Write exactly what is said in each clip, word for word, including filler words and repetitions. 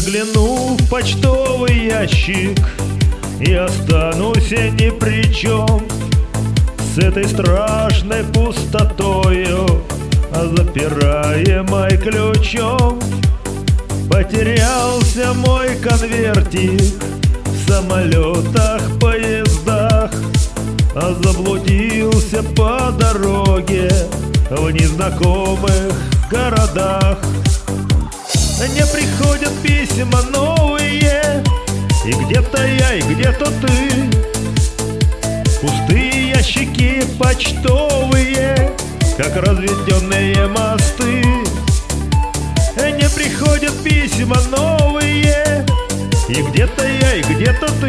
загляну в почтовый ящик и останусь ни при чем. С этой страшной пустотою, запираемой ключом, потерялся мой конвертик в самолетах, поездах, заблудился по дороге в незнакомых городах. Мне приходят письма новые, и где-то я, и где-то ты. Пустые ящики почтовые, как разведенные мосты. Мне приходят письма новые, и где-то я, и где-то ты.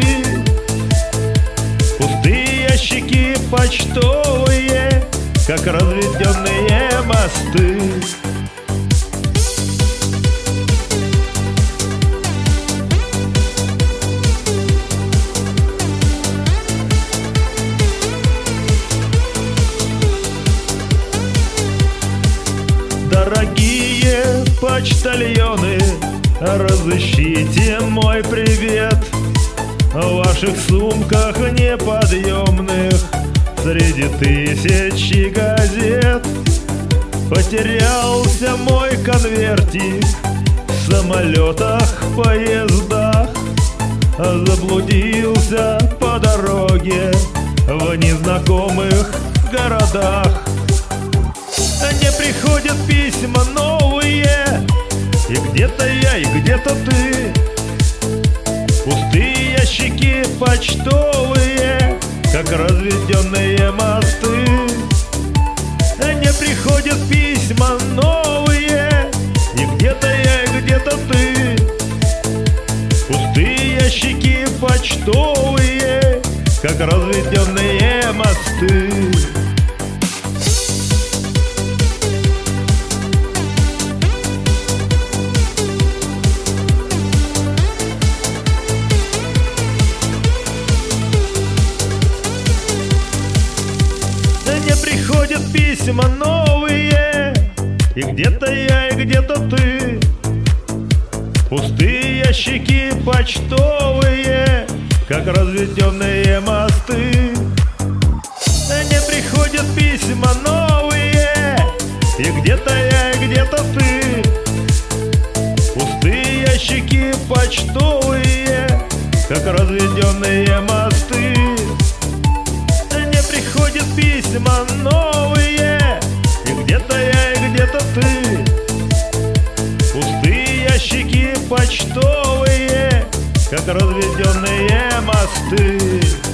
Пустые ящики почтовые, как разведенные мосты. Дорогие почтальоны, разыщите мой привет в ваших сумках неподъемных среди тысячи газет. Потерялся мой конвертик в самолетах, поездах, заблудился по дороге в незнакомых городах. Мне приходят письма новые, и где-то я, и где-то ты. Пустые ящики почтовые, как разведенные мосты. Мне приходят письма новые, и где-то я, и где-то ты. Пустые ящики почтовые, как разведенные мосты. Приходят письма новые, и где-то я, и где-то ты. Пустые ящики почтовые, как разведенные мосты. Мне приходят письма новые, и где-то я, и где-то ты. Пустые ящики почтовые, как разведенные мосты. Мне приходят письма новые, и где-то я, и где-то ты. Пустые ящики почтовые, как разведенные мосты.